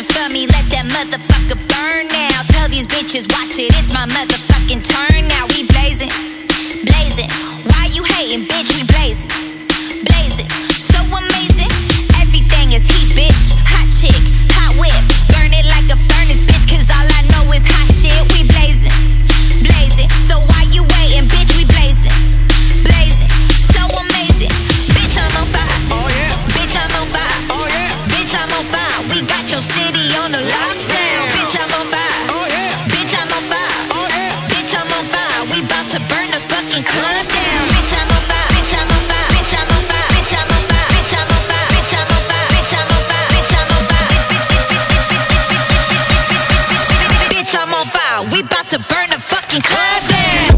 for me, let that motherfucker burn now. Tell these bitches, watch it, it's my motherfucking turn now. We blazing, blazing. Why you hating, bitch? We blazing, blazing. So amazing, everything is heat, bitch. Hot chick, hot whip, burn it like a furnace, bitch. Cause all I know is hot shit. We blazing, blazing. So why you waiting, bitch? We blazing, blazing. So amazing, bitch. I'm on fire. Oh yeah, bitch. I'm on fire. Oh yeah, bitch. I'm on fire. We got your city on the lockdown. Bitch, I'm on fire. oh yeah, Bitch, I'm on fire. oh yeah. Bitch, I'm on fire. We bout to burn the fucking club down. Bitch, I'm on fire. Bitch, I'm on fire. Bitch, I'm on fire. Bitch, I'm on fire. Bitch, I'm on fire. Bitch, I'm on fire. Bitch, I'm on fire. Bitch, I'm on fire. Bitch, I'm on fire. We bout to burn the fucking club down.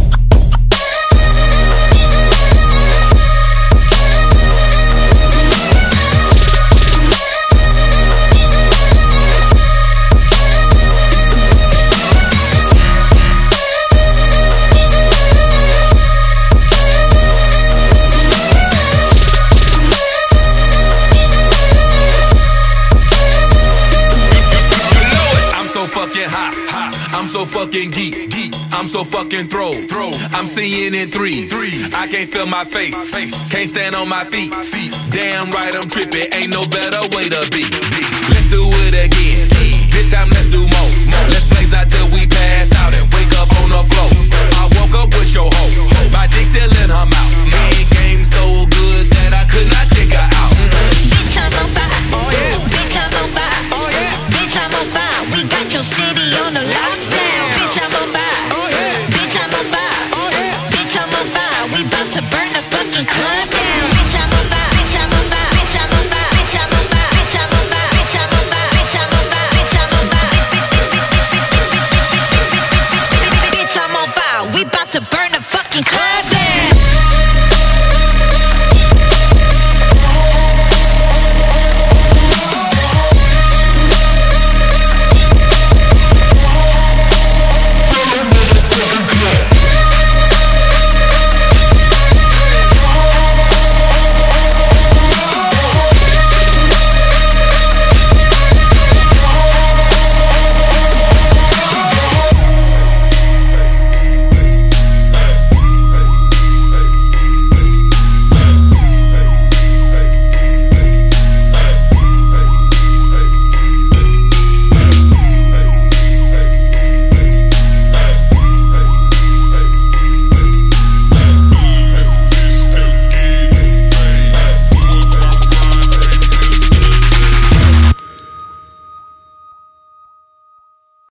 Fucking hot, I'm so fucking geek, I'm so fucking throw. I'm seeing in threes. I can't feel my face, can't stand on my feet. Damn right I'm tripping, ain't no better way to be. Let's do it again, this time let's do more. Let's blaze out till we pass out and wake up on the floor. I woke up with your hoe, my dick still in her mouth. Head game so good that I could not take her out. Bitch, I'm on fire. Oh yeah, Bitch, I'm on fire. oh yeah. Bitch, I'm on fire. We got your city on the lock.